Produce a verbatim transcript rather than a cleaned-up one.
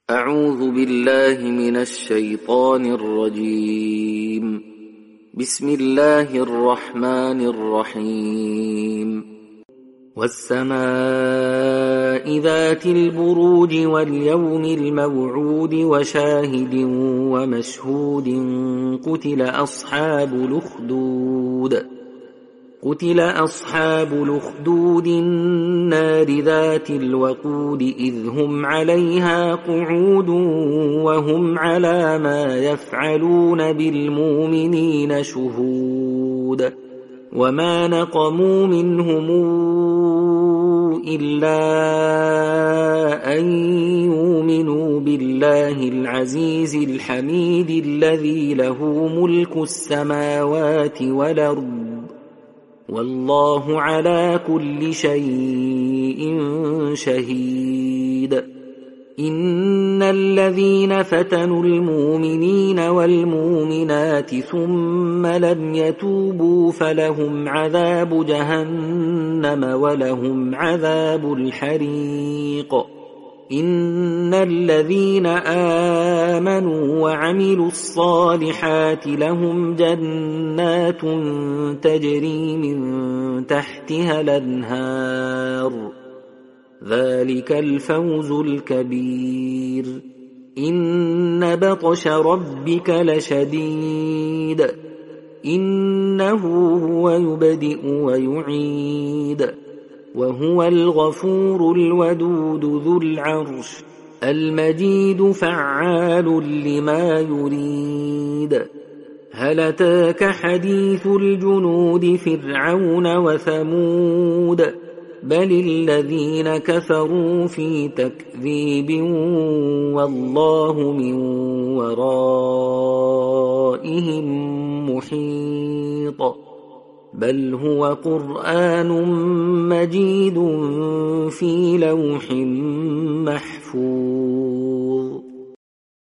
أعوذ بالله من الشيطان الرجيم. بسم الله الرحمن الرحيم. والسماء ذات البروج واليوم الموعود وشاهد ومشهود. قتل أصحاب الأخدود قتل أصحاب الأخدود النار ذات الوقود إذ هم عليها قعود وهم على ما يفعلون بالمؤمنين شهود. وما نقموا منهم إلا أن يؤمنوا بالله العزيز الحميد الذي له ملك السماوات والأرض والله على كل شيء شهيد. إن الذين فتنوا المؤمنين والمؤمنات ثم لم يتوبوا فلهم عذاب جهنم ولهم عذاب الحريق. إن الذين آمنوا وعملوا الصالحات لهم جنات تجري من تحتها الأنهار ذلك الفوز الكبير. إن بطش ربك لشديد إنه هو يبدئ ويعيد وهو الغفور الودود ذو العرش المجيد فعال لما يريد. هل أتاك حديث الجنود فرعون وثمود بل الذين كفروا في تكذيب والله من ورائهم محيط. بل هو قرآن مجيد في لوح محفوظ.